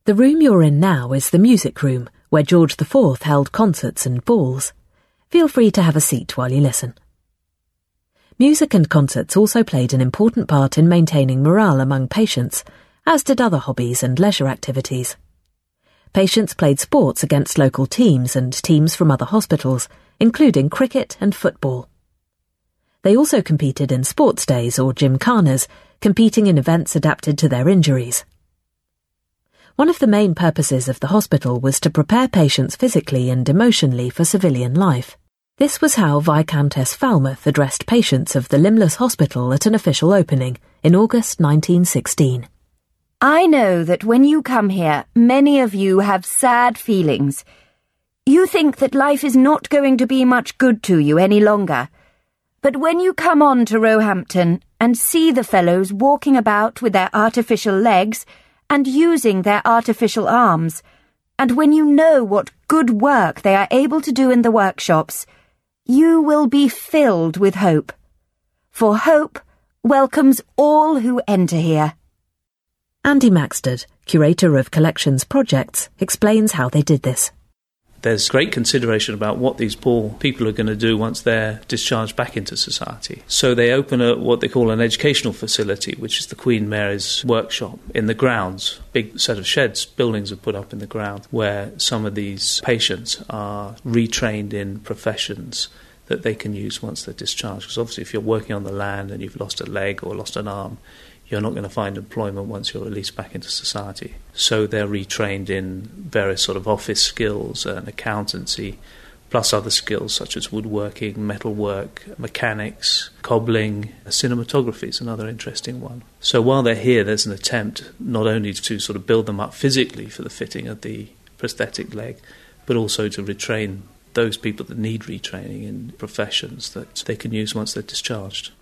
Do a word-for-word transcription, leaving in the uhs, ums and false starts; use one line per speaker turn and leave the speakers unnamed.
The room you're in now is the music room, where George the Fourth held concerts and balls. Feel free to have a seat while you listen. Music and concerts also played an important part in maintaining morale among patients, as did other hobbies and leisure activities. Patients played sports against local teams and teams from other hospitals, including cricket and football. They also competed in sports days or gymkhanas, competing in events adapted to their injuries. One of the main purposes of the hospital was to prepare patients physically and emotionally for civilian life. This was how Viscountess Falmouth addressed patients of the Limbless Hospital at an official opening in August nineteen sixteen.
I know that when you come here, many of you have sad feelings. You think that life is not going to be much good to you any longer. But when you come on to Roehampton and see the fellows walking about with their artificial legs and using their artificial arms, and when you know what good work they are able to do in the workshops, you will be filled with hope. For hope welcomes all who enter here.
Andy Maxted, Curator of Collections Projects, explains how they did this.
There's great consideration about what these poor people are going to do once they're discharged back into society. So they open a, what they call an educational facility, which is the Queen Mary's workshop in the grounds. Big set of sheds, buildings are put up in the ground where some of these patients are retrained in professions that they can use once they're discharged. Because obviously if you're working on the land and you've lost a leg or lost an arm, you're not going to find employment once you're released back into society. So they're retrained in various sort of office skills and accountancy, plus other skills such as woodworking, metalwork, mechanics, cobbling, cinematography is another interesting one. So while they're here, there's an attempt not only to sort of build them up physically for the fitting of the prosthetic leg, but also to retrain those people that need retraining in professions that they can use once they're discharged.